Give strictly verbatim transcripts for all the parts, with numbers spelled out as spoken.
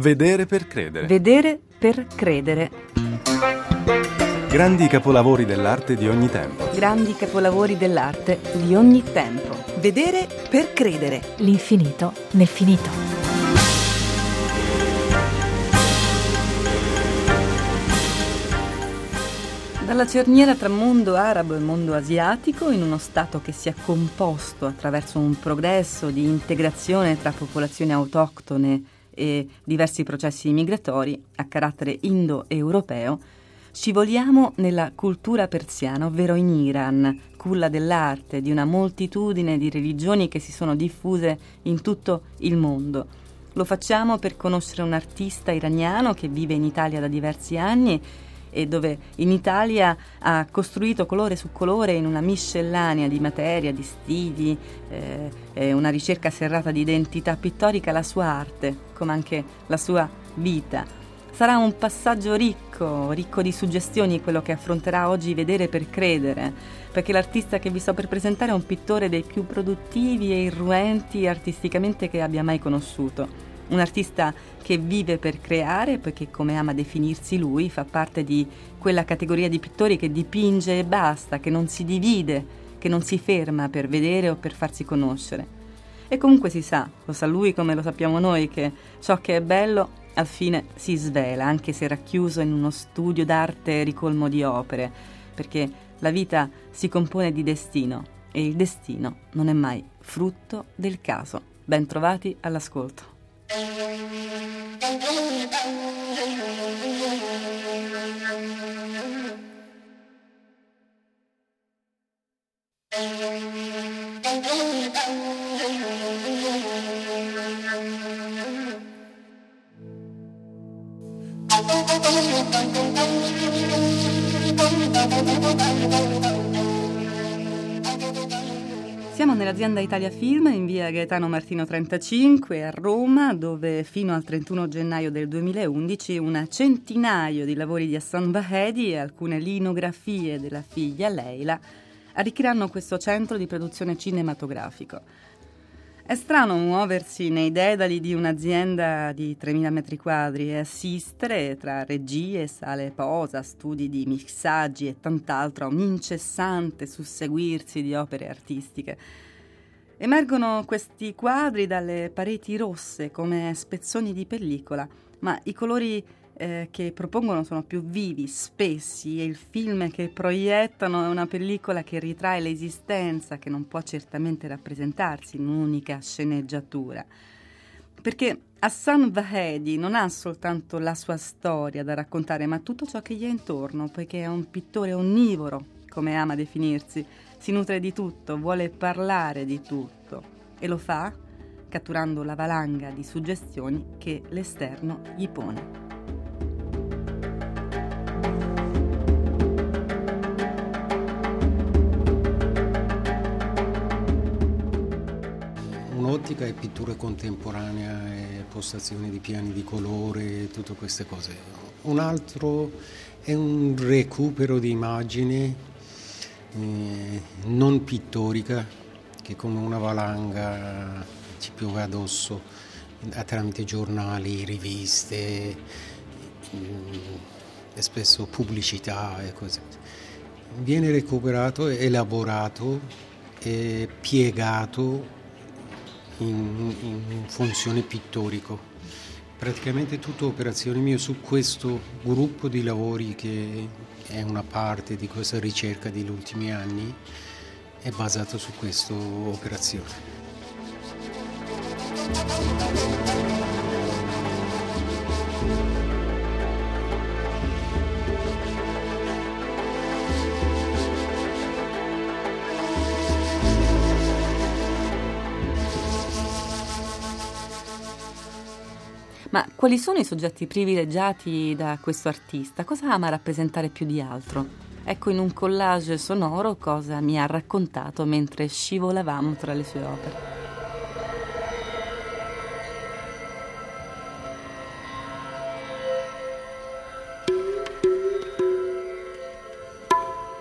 Vedere per credere. Vedere per credere. Grandi capolavori dell'arte di ogni tempo. Grandi capolavori dell'arte di ogni tempo. Vedere per credere. L'infinito nel finito. Dalla cerniera tra mondo arabo e mondo asiatico, in uno Stato che si è composto attraverso un progresso di integrazione tra popolazioni autoctone e diversi processi migratori a carattere indo-europeo, scivoliamo nella cultura persiana, ovvero in Iran, culla dell'arte, di una moltitudine di religioni che si sono diffuse in tutto il mondo. Lo facciamo per conoscere un artista iraniano che vive in Italia da diversi anni e dove in Italia ha costruito colore su colore in una miscellanea di materia, di stili, eh, e una ricerca serrata di identità pittorica la sua arte, come anche la sua vita. Sarà un passaggio ricco, ricco di suggestioni quello che affronterà oggi Vedere per credere, perché l'artista che vi sto per presentare è un pittore dei più produttivi e irruenti artisticamente che abbia mai conosciuto. Un artista che vive per creare, poiché, come ama definirsi lui, fa parte di quella categoria di pittori che dipinge e basta, che non si divide, che non si ferma per vedere o per farsi conoscere. E comunque si sa, lo sa lui come lo sappiamo noi, che ciò che è bello al fine si svela, anche se racchiuso in uno studio d'arte ricolmo di opere, perché la vita si compone di destino e il destino non è mai frutto del caso. Ben trovati all'ascolto. Siamo nell'azienda Italia Film in via Gaetano Martino trentacinque a Roma, dove fino al trentuno gennaio del duemilaundici un centinaio di lavori di Hassan Vahedi e alcune linografie della figlia Leila arricchiranno questo centro di produzione cinematografico. È strano muoversi nei dedali di un'azienda di tremila metri quadri e assistere, tra regie, sale posa, studi di mixaggi e tant'altro, a un incessante susseguirsi di opere artistiche. Emergono questi quadri dalle pareti rosse come spezzoni di pellicola, ma i colori eh, che propongono sono più vivi, spessi, e il film che proiettano è una pellicola che ritrae l'esistenza, che non può certamente rappresentarsi in un'unica sceneggiatura. Perché Hassan Vahedi non ha soltanto la sua storia da raccontare, ma tutto ciò che gli è intorno, poiché è un pittore onnivoro, come ama definirsi, si nutre di tutto, vuole parlare di tutto e lo fa catturando la valanga di suggestioni che l'esterno gli pone. Un'ottica è pittura contemporanea e postazione di piani di colore, tutte queste cose. Un altro è un recupero di immagini eh, non pittorica, che come una valanga ci piove addosso tramite giornali, riviste e spesso pubblicità e così. Viene recuperato, elaborato e piegato In, in funzione pittorico. Praticamente tutta operazione mia su questo gruppo di lavori, che è una parte di questa ricerca degli ultimi anni, è basato su questa operazione. Ma quali sono i soggetti privilegiati da questo artista? Cosa ama rappresentare più di altro? Ecco, in un collage sonoro cosa mi ha raccontato mentre scivolavamo tra le sue opere.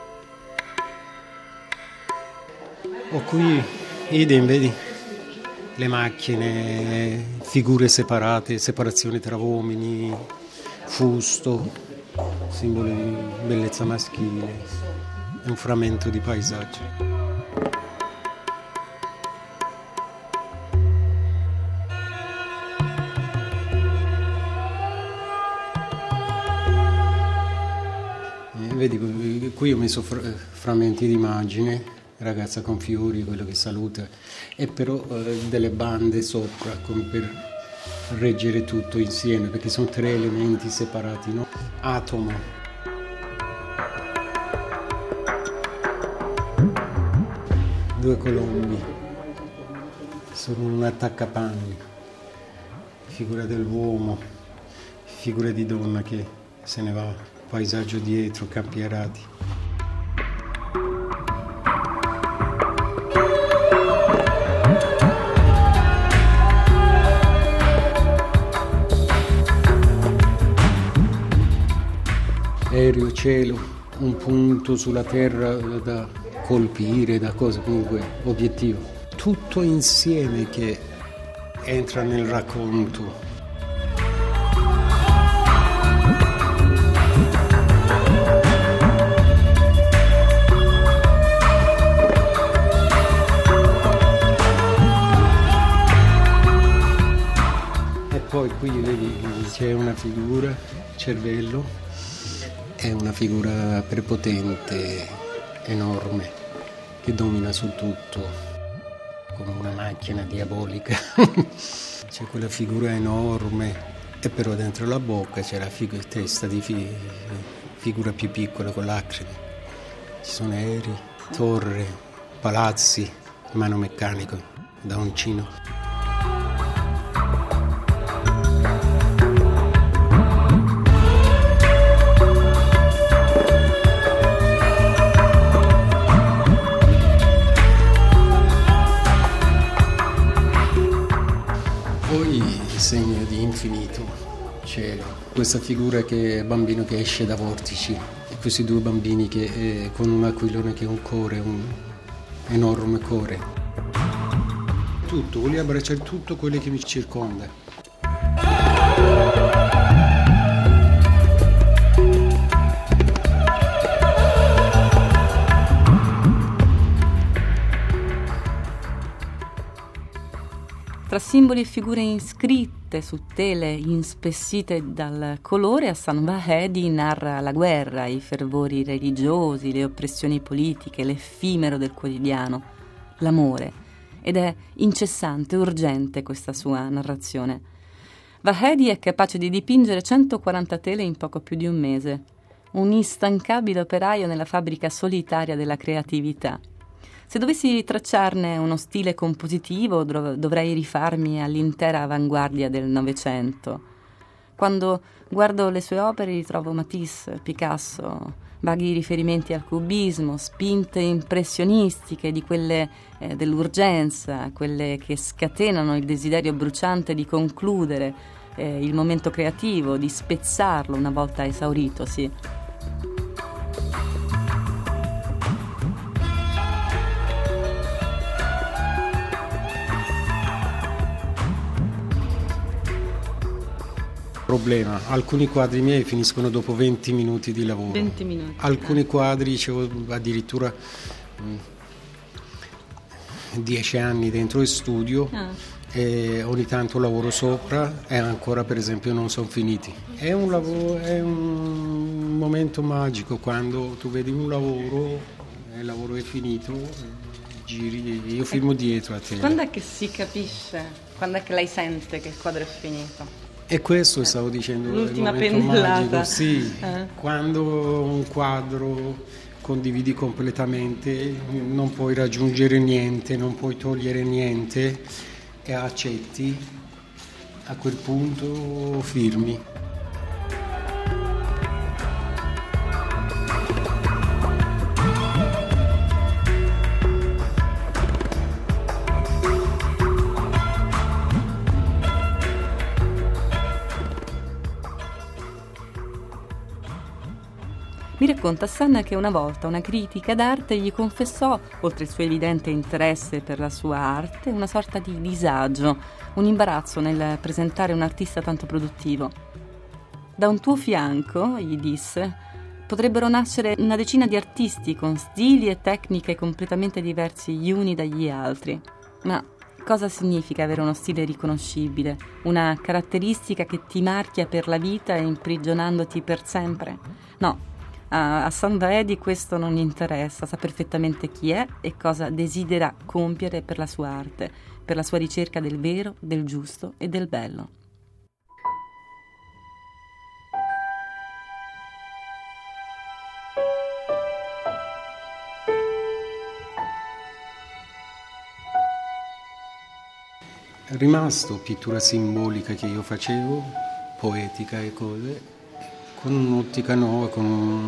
Ho qui idem, vedi? le macchine, figure separate, separazione tra uomini, fusto, simbolo di bellezza maschile, è un frammento di paesaggio. Vedi, qui ho messo frammenti di immagine, ragazza con fiori, quello che saluta, e però eh, delle bande sopra come per reggere tutto insieme, perché sono tre elementi separati, no? Atomo, due colombi, sono un attaccapanni, figura dell'uomo, figura di donna che se ne va. Paesaggio dietro, campi arati. Aereo, cielo, un punto sulla terra da colpire, da cosa, comunque, obiettivo. Tutto insieme che entra nel racconto. Poi qui vedi c'è una figura, cervello, è una figura prepotente, enorme, che domina su tutto, come una macchina diabolica. C'è quella figura enorme e però dentro la bocca c'è la fig- testa di fi- figura più piccola con lacrime. Ci sono aerei, torri, palazzi, mano meccanico, da uncino. Segno di infinito, cielo, questa figura che è bambino che esce da vortici e questi due bambini che eh, con un aquilone che è un core, un enorme core. Tutto, voglio abbracciare tutto quello che mi circonda. Tra simboli e figure iscritte su tele inspessite dal colore, Hassan Vahedi narra la guerra, i fervori religiosi, le oppressioni politiche, l'effimero del quotidiano, l'amore. Ed è incessante, urgente questa sua narrazione. Vahedi è capace di dipingere centoquaranta tele in poco più di un mese. Un instancabile operaio nella fabbrica solitaria della creatività. Se dovessi tracciarne uno stile compositivo dov- dovrei rifarmi all'intera avanguardia del Novecento. Quando guardo le sue opere ritrovo Matisse, Picasso, vaghi riferimenti al cubismo, spinte impressionistiche di quelle eh, dell'urgenza, quelle che scatenano il desiderio bruciante di concludere eh, il momento creativo, di spezzarlo una volta esauritosi. Problema, alcuni quadri miei finiscono dopo venti minuti di lavoro. venti minuti. Alcuni quadri c'ho addirittura dieci anni dentro il studio ah. e ogni tanto lavoro sopra e ancora per esempio non sono finiti. È un lavoro, è un momento magico quando tu vedi un lavoro e il lavoro è finito, giri, io filmo dietro a te. Quando è che si capisce? Quando è che lei sente che il quadro è finito? E questo stavo dicendo, l'ultima il momento pennellata. Magico, sì, eh. Quando un quadro condividi completamente, non puoi raggiungere niente, non puoi togliere niente e accetti, a quel punto firmi. Mi Racconta Hassan che una volta una critica d'arte gli confessò, oltre il suo evidente interesse per la sua arte, una sorta di disagio, un imbarazzo nel presentare un artista tanto produttivo. Da un tuo fianco, gli disse, potrebbero nascere una decina di artisti con stili e tecniche completamente diversi gli uni dagli altri. Ma cosa significa avere uno stile riconoscibile? Una caratteristica che ti marchia per la vita e imprigionandoti per sempre? No. A Hassan Vahedi questo non gli interessa, sa perfettamente chi è e cosa desidera compiere per la sua arte, per la sua ricerca del vero, del giusto e del bello. È rimasto pittura simbolica che io facevo, poetica e cose, con un'ottica nuova, con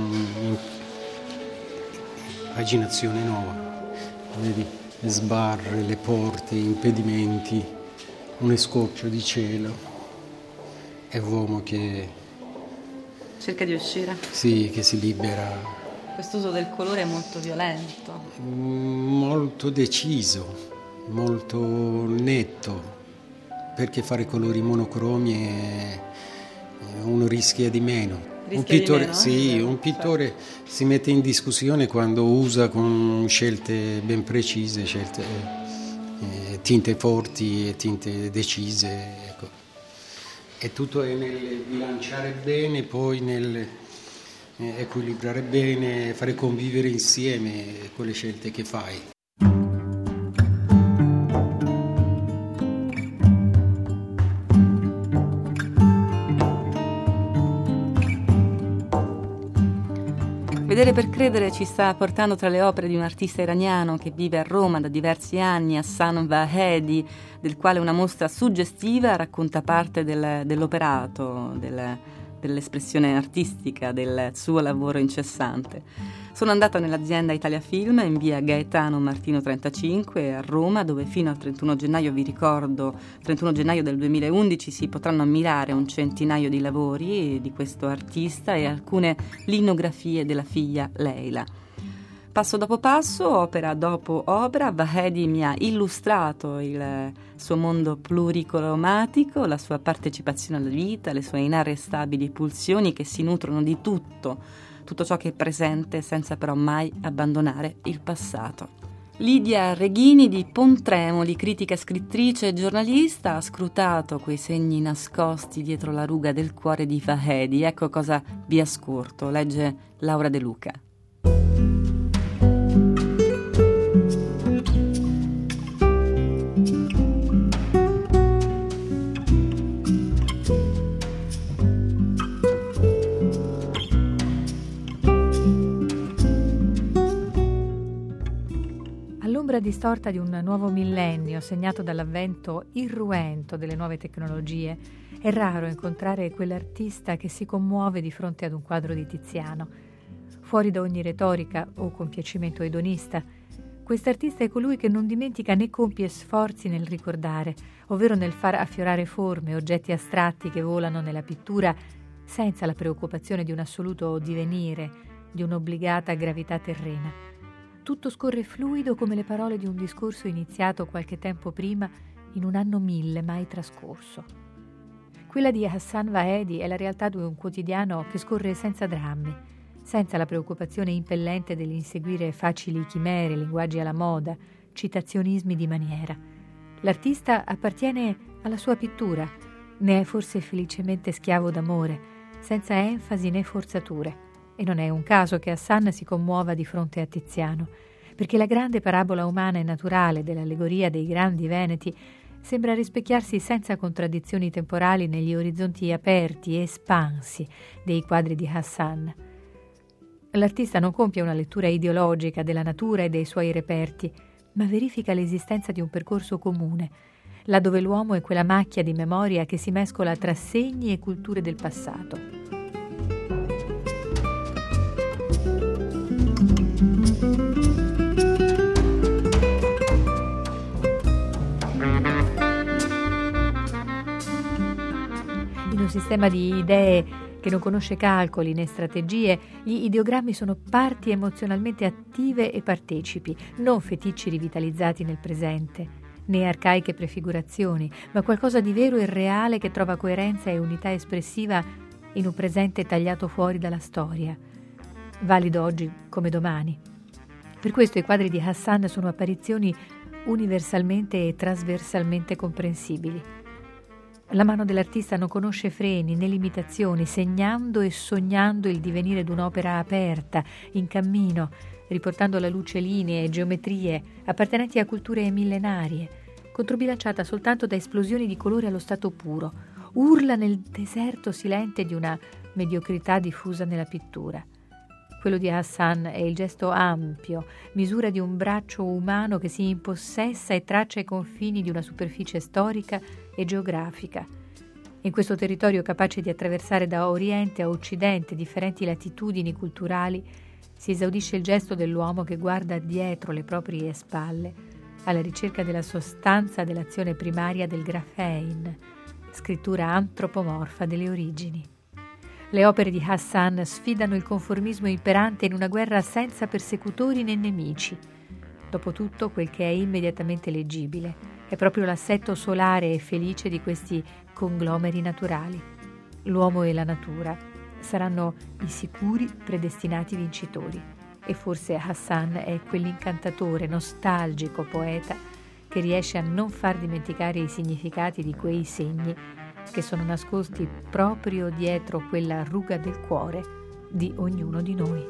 un'impaginazione nuova. Vedi, le sbarre, le porte, impedimenti, un scorcio di cielo. È uomo che... Cerca di uscire. Sì, che si libera. Quest'uso del colore è molto violento. Molto deciso, molto netto, perché fare colori monocromi è... uno rischia di meno. Rischia un pittore, di meno, sì, eh? un pittore certo. Si mette in discussione quando usa con scelte ben precise, scelte, eh, tinte forti e tinte decise. Ecco. E tutto è nel bilanciare bene, poi nel eh, equilibrare bene, fare convivere insieme quelle scelte che fai. Vedere per credere ci sta portando tra le opere di un artista iraniano che vive a Roma da diversi anni, Hassan Vahedi, del quale una mostra suggestiva racconta parte del, dell'operato, del, dell'espressione artistica, del suo lavoro incessante. Sono andata nell'azienda Italia Film in via Gaetano Martino trentacinque a Roma, dove fino al trentuno gennaio, vi ricordo, trentuno gennaio del duemilaundici, si potranno ammirare un centinaio di lavori di questo artista e alcune linografie della figlia Leila. Passo dopo passo, opera dopo opera, Vahedi mi ha illustrato il suo mondo pluricromatico, la sua partecipazione alla vita, le sue inarrestabili pulsioni che si nutrono di tutto, tutto ciò che è presente senza però mai abbandonare il passato. Lidia Reghini di Pontremoli, critica, scrittrice e giornalista, ha scrutato quei segni nascosti dietro la ruga del cuore di Vahedi. Ecco cosa vi ascolto, legge Laura De Luca. All'ombra distorta di un nuovo millennio segnato dall'avvento irruento delle nuove tecnologie, è raro incontrare quell'artista che si commuove di fronte ad un quadro di Tiziano. Fuori da ogni retorica o compiacimento edonista, quest'artista è colui che non dimentica né compie sforzi nel ricordare, ovvero nel far affiorare forme, oggetti astratti che volano nella pittura senza la preoccupazione di un assoluto divenire, di un'obbligata gravità terrena. Tutto scorre fluido come le parole di un discorso iniziato qualche tempo prima in un anno mille mai trascorso. Quella di Hassan Vahedi è la realtà di un quotidiano che scorre senza drammi, senza la preoccupazione impellente dell'inseguire facili chimere, linguaggi alla moda, citazionismi di maniera. L'artista appartiene alla sua pittura, ne è forse felicemente schiavo d'amore, senza enfasi né forzature. E non è un caso che Hassan si commuova di fronte a Tiziano, perché la grande parabola umana e naturale dell'allegoria dei grandi veneti sembra rispecchiarsi senza contraddizioni temporali negli orizzonti aperti e espansi dei quadri di Hassan. L'artista non compie una lettura ideologica della natura e dei suoi reperti, ma verifica l'esistenza di un percorso comune, là dove l'uomo è quella macchia di memoria che si mescola tra segni e culture del passato. In un sistema di idee che non conosce calcoli né strategie, gli ideogrammi sono parti emozionalmente attive e partecipi, non feticci rivitalizzati nel presente, né arcaiche prefigurazioni, ma qualcosa di vero e reale che trova coerenza e unità espressiva in un presente tagliato fuori dalla storia, valido oggi come domani. Per questo i quadri di Hassan sono apparizioni universalmente e trasversalmente comprensibili. La mano dell'artista non conosce freni né limitazioni, segnando e sognando il divenire d'un'opera aperta, in cammino, riportando alla luce linee e geometrie appartenenti a culture millenarie, controbilanciata soltanto da esplosioni di colore allo stato puro, urla nel deserto silente di una mediocrità diffusa nella pittura. Quello di Hassan è il gesto ampio, misura di un braccio umano che si impossessa e traccia i confini di una superficie storica e geografica. In questo territorio capace di attraversare da Oriente a Occidente differenti latitudini culturali, si esaudisce il gesto dell'uomo che guarda dietro le proprie spalle alla ricerca della sostanza dell'azione primaria del grafein, scrittura antropomorfa delle origini. Le opere di Hassan sfidano il conformismo imperante in una guerra senza persecutori né nemici. Dopotutto, quel che è immediatamente leggibile è proprio l'assetto solare e felice di questi conglomeri naturali. L'uomo e la natura saranno i sicuri predestinati vincitori. E forse Hassan è quell'incantatore, nostalgico poeta che riesce a non far dimenticare i significati di quei segni che sono nascosti proprio dietro quella ruga del cuore di ognuno di noi.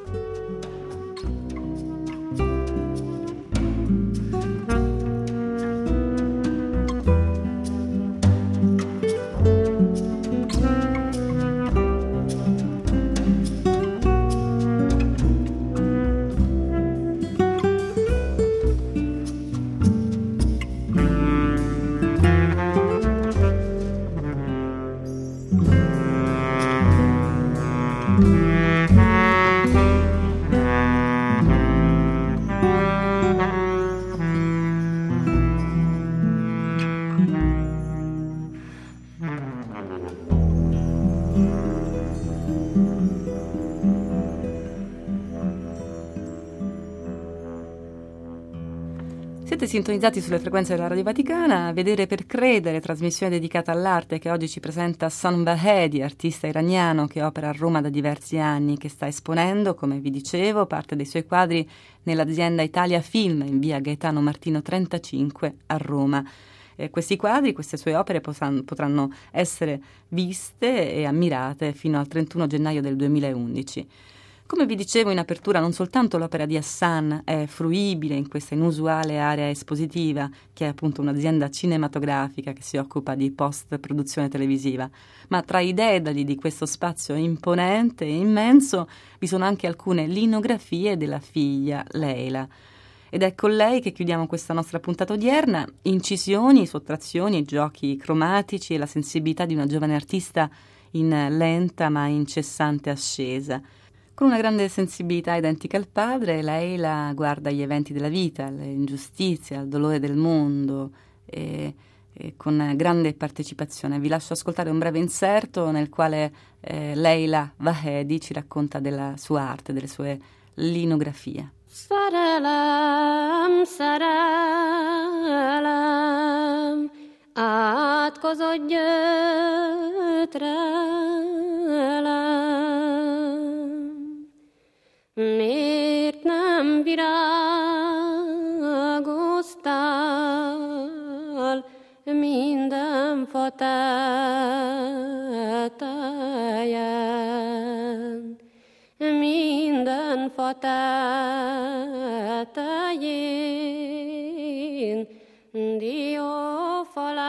Siete sintonizzati sulle frequenze della Radio Vaticana, Vedere per Credere, trasmissione dedicata all'arte che oggi ci presenta Hassan Vahedi, artista iraniano che opera a Roma da diversi anni, che sta esponendo, come vi dicevo, parte dei suoi quadri nell'azienda Italia Film in via Gaetano Martino trentacinque a Roma. Eh, questi quadri, queste sue opere potranno, potranno essere viste e ammirate fino al trentuno gennaio del duemilaundici. Come vi dicevo in apertura, non soltanto l'opera di Hassan è fruibile in questa inusuale area espositiva, che è appunto un'azienda cinematografica che si occupa di post-produzione televisiva, ma tra i dedali di questo spazio imponente e immenso vi sono anche alcune linografie della figlia Leila. Ed è con lei che chiudiamo questa nostra puntata odierna, incisioni, sottrazioni, giochi cromatici e la sensibilità di una giovane artista in lenta ma incessante ascesa. Con una grande sensibilità identica al padre, Leila guarda gli eventi della vita, le ingiustizie, il dolore del mondo e, e con grande partecipazione. Vi lascio ascoltare un breve inserto nel quale eh, Leila Vahedi ci racconta della sua arte, delle sue linografie. Szerelem, szerelem, átkozott gyötrelem. Miért nem virágoztál minden fa tetején, minden fa tetején, diófa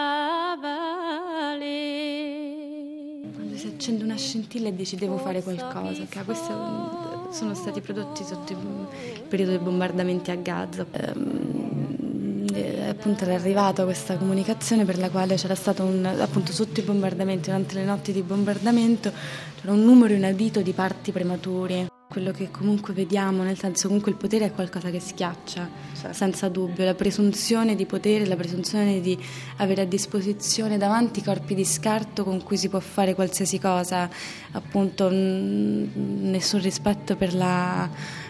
levelén. Quando si accende una scintilla e dici devo fare qualcosa, che questi sono stati prodotti sotto il periodo dei bombardamenti a Gaza. Ehm, e appunto era arrivata questa comunicazione per la quale c'era stato un, appunto sotto i bombardamenti, durante le notti di bombardamento, c'era un numero inaudito di parti prematuri. quello che comunque vediamo, nel senso comunque il potere è qualcosa che schiaccia, certo. Senza dubbio, la presunzione di potere, la presunzione di avere a disposizione davanti corpi di scarto con cui si può fare qualsiasi cosa, appunto mh, nessun rispetto per la...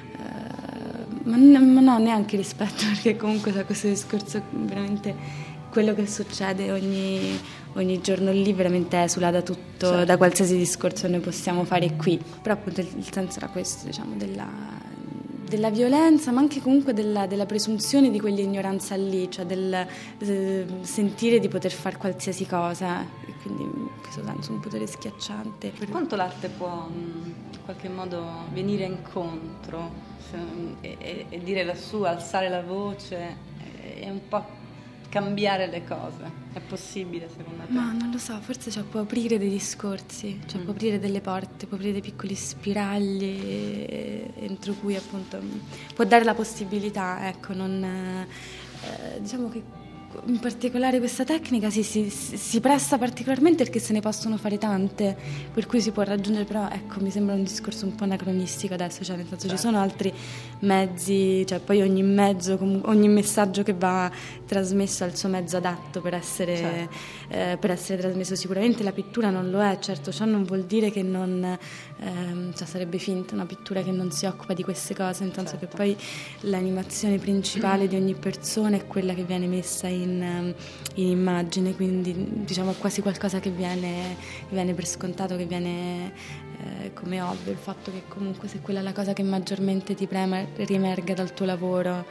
Uh, ma, n- ma no, neanche rispetto, perché comunque da questo discorso veramente... quello che succede ogni, ogni giorno lì veramente esula da tutto, certo. Da qualsiasi discorso noi possiamo fare qui. Però appunto il, il senso era questo, diciamo, della, della violenza, ma anche comunque della, della presunzione di quell'ignoranza lì, cioè del, del sentire di poter fare qualsiasi cosa, e quindi in questo senso un potere schiacciante. Quanto l'arte può in qualche modo venire incontro, cioè, e, e, e dire la sua, alzare la voce, è un po' cambiare le cose, è possibile secondo te? Ma non lo so, forse cioè, può aprire dei discorsi, cioè mm. può aprire delle porte, può aprire dei piccoli spiragli entro cui appunto può dare la possibilità, ecco, non eh, diciamo che in particolare questa tecnica si, si, si presta particolarmente perché se ne possono fare tante, per cui si può raggiungere, però ecco mi sembra un discorso un po' anacronistico adesso, cioè nel senso certo. Ci sono altri mezzi, cioè poi ogni mezzo, ogni messaggio che va trasmesso ha il suo mezzo adatto per essere, certo. eh, per essere trasmesso. Sicuramente la pittura non lo è, certo, ciò non vuol dire che non ehm, cioè sarebbe finta una pittura che non si occupa di queste cose, nel senso certo. Che poi l'animazione principale di ogni persona è quella che viene messa in In, in immagine, quindi diciamo quasi qualcosa che viene, che viene per scontato, che viene eh, come ovvio, il fatto che comunque se quella è la cosa che maggiormente ti prema riemerga dal tuo lavoro.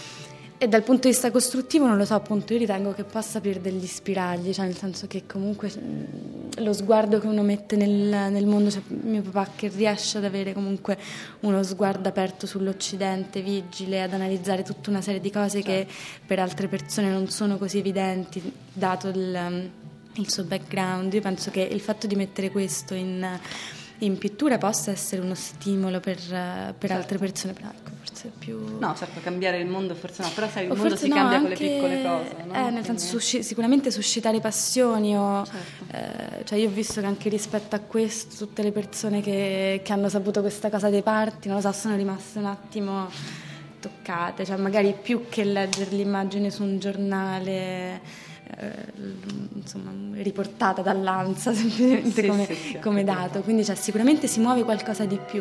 E dal punto di vista costruttivo non lo so, appunto io ritengo che possa aprire degli spiragli, cioè nel senso che comunque lo sguardo che uno mette nel, nel mondo, cioè mio papà che riesce ad avere comunque uno sguardo aperto sull'Occidente, vigile, ad analizzare tutta una serie di cose certo. Che per altre persone non sono così evidenti, dato il, il suo background. Io penso che il fatto di mettere questo in... in pittura possa essere uno stimolo per, per certo. Altre persone, però ecco, forse più... No, certo, cambiare il mondo forse no, però sai, il o mondo si no, cambia anche, con le piccole cose, no? Eh, nel Quindi... senso, susci- sicuramente suscitare passioni o... Certo. Eh, cioè io ho visto che anche rispetto a questo tutte le persone che, che hanno saputo questa cosa dei parti, non lo so, sono rimaste un attimo toccate, cioè magari più che leggere l'immagine su un giornale... Eh, insomma riportata dall'Ansa semplicemente sì, come, sì, sì, come dato, quindi cioè, sicuramente si muove qualcosa di più.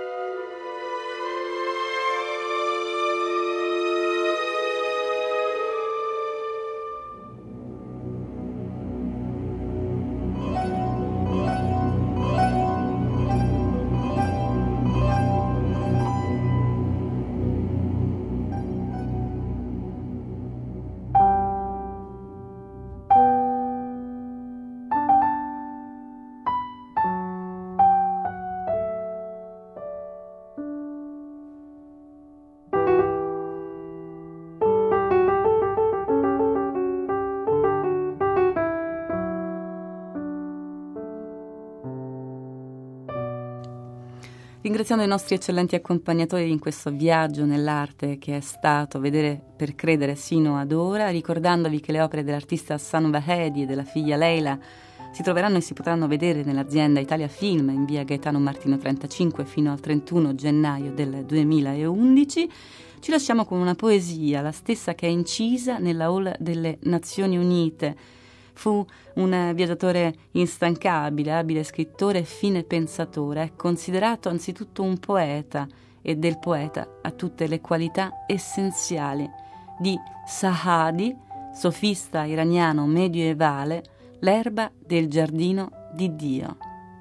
Ringraziando i nostri eccellenti accompagnatori in questo viaggio nell'arte che è stato Vedere per credere sino ad ora, ricordandovi che le opere dell'artista Hassan Vahedi e della figlia Leila si troveranno e si potranno vedere nell'azienda Italia Film in via Gaetano Martino trentacinque fino al trentuno gennaio del duemilaundici. Ci lasciamo con una poesia, la stessa che è incisa nella Hall delle Nazioni Unite. Fu un viaggiatore instancabile, abile scrittore e fine pensatore. È considerato anzitutto un poeta e del poeta ha tutte le qualità essenziali. Di Sahadi, sofista iraniano medievale, l'erba del giardino di Dio.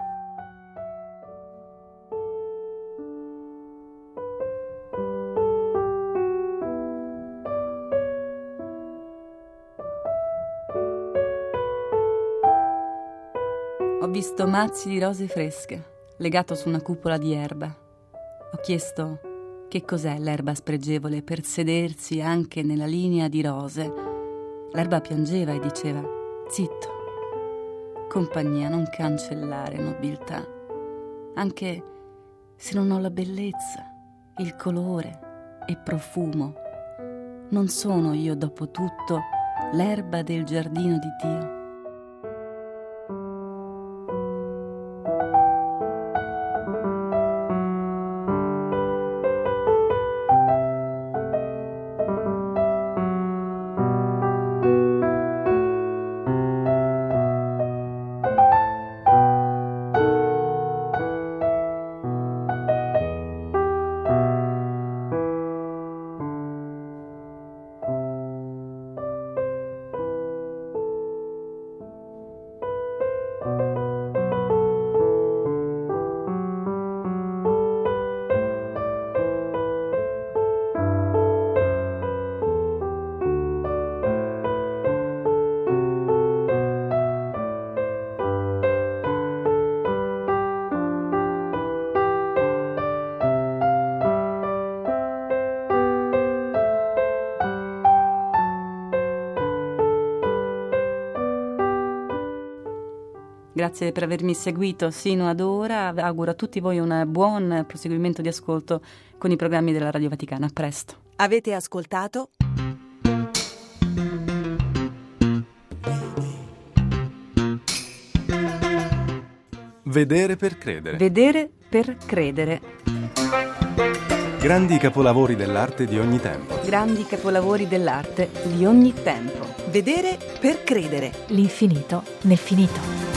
Ho visto mazzi di rose fresche, legato su una cupola di erba. Ho chiesto che cos'è l'erba spregevole per sedersi anche nella linea di rose. L'erba piangeva e diceva: zitto, compagnia, non cancellare nobiltà, anche se non ho la bellezza, il colore e profumo. Non sono io, dopo tutto, l'erba del giardino di Dio. Grazie per avermi seguito sino ad ora. Auguro a tutti voi un buon proseguimento di ascolto con i programmi della Radio Vaticana. A presto. Avete ascoltato Vedere per credere. Vedere per credere. Grandi capolavori dell'arte di ogni tempo. Grandi capolavori dell'arte di ogni tempo. Vedere per credere. L'infinito nel finito.